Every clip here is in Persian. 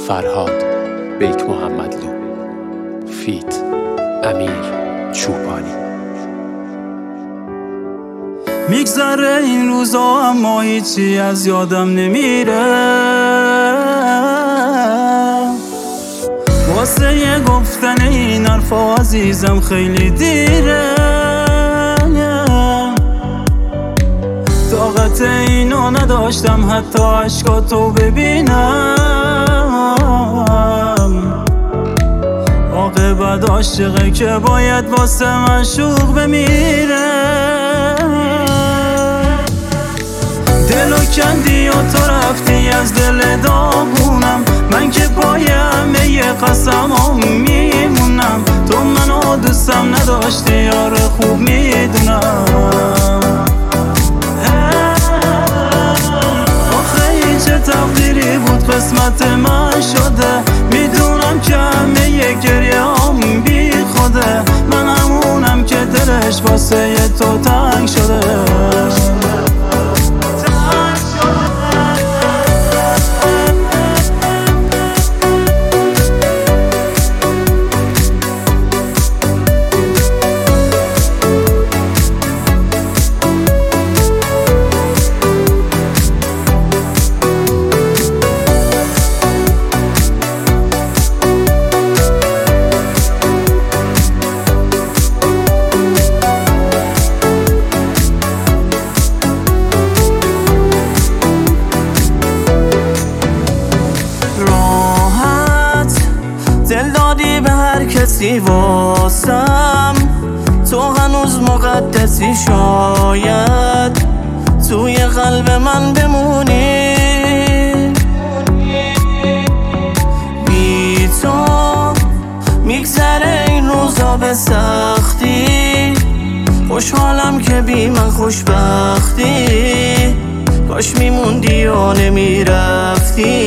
فرهاد بیک محمدلو فیت امیر چوپانی. میگذره این روزا اما هیچی از یادم نمیره، واسه یه گفتن این حرفا عزیزم خیلی دیره. طاقت اینو نداشتم حتی عشقاتو ببینم. عاقبت عاشقه که باید واسه معشوق بمیره. دلو کندی و تو رفتی از دل داغونم، من که پای همه ی قسمام میمونم. تو منو دوستم نداشتی یار خوب میدونم. آخه این چه تقدیری بود قسمت من شده، میدونم که همه ی گریه هم بی خوده. من همونم که دلش واسه ی تو تنگ شده. دل دادی به هر کسی واسم، تو هنوز مقدسی، شاید توی قلب من بمونی. بی تو میگذره این روزا به سختی، خوشحالم که بی من خوشبختی. کاش میموندی و نمیرفتی.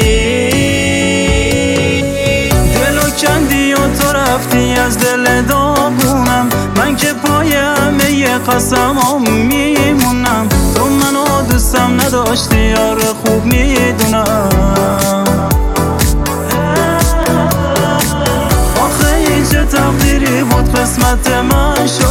کندی و تو رفتی از دل داغونم، من که پای همه ی قسمام میمونم. تو منو دوستم نداشتی یار خوب میدونم. آخه این چه تقدیری بود قسمت من شد،